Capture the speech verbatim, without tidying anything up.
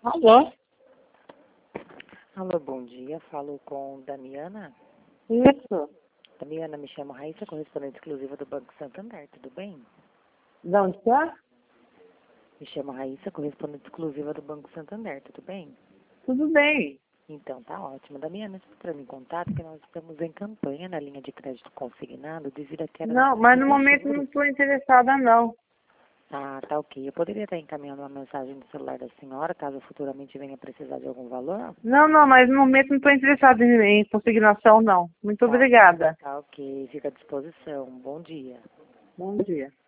Alô? Alô, bom dia. Falo com Damiana. Isso. Damiana, me chamo Raíssa, correspondente exclusiva do Banco Santander, tudo bem? De onde que é? Me chamo Raíssa, correspondente exclusiva do Banco Santander, tudo bem? Tudo bem. Então, tá ótimo. Damiana, estou entrando em contato que nós estamos em campanha na linha de crédito consignado devido à queda Não, na mas taxa no de momento não juros. estou interessada, não. Ah, tá ok. Eu poderia estar encaminhando uma mensagem do celular da senhora, caso futuramente venha precisar de algum valor? Não, não, mas no momento não estou interessada em, em consignação, não. Muito Tá, obrigada. tá ok. Fica à disposição. Bom dia. Bom dia.